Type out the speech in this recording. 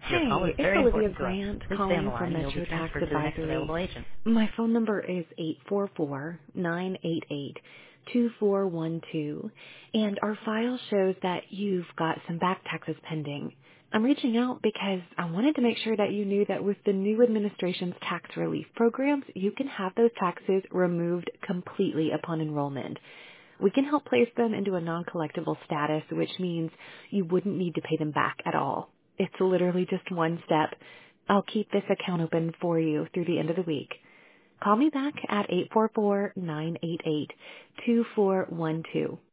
Your call Hey, is it's very Olivia important to us. Grant Please stay on the calling line from and you'll be Metro Tax transferred to the next Advisory. available agent. My phone number is 844-988-2412, and our file shows that you've got some back taxes pending. I'm reaching out because I wanted to make sure that you knew that with the new administration's tax relief programs, you can have those taxes removed completely upon enrollment. We can help place them into a non-collectible status, which means you wouldn't need to pay them back at all. It's literally just one step. I'll keep this account open for you through the end of the week. Call me back at 844-988-2412.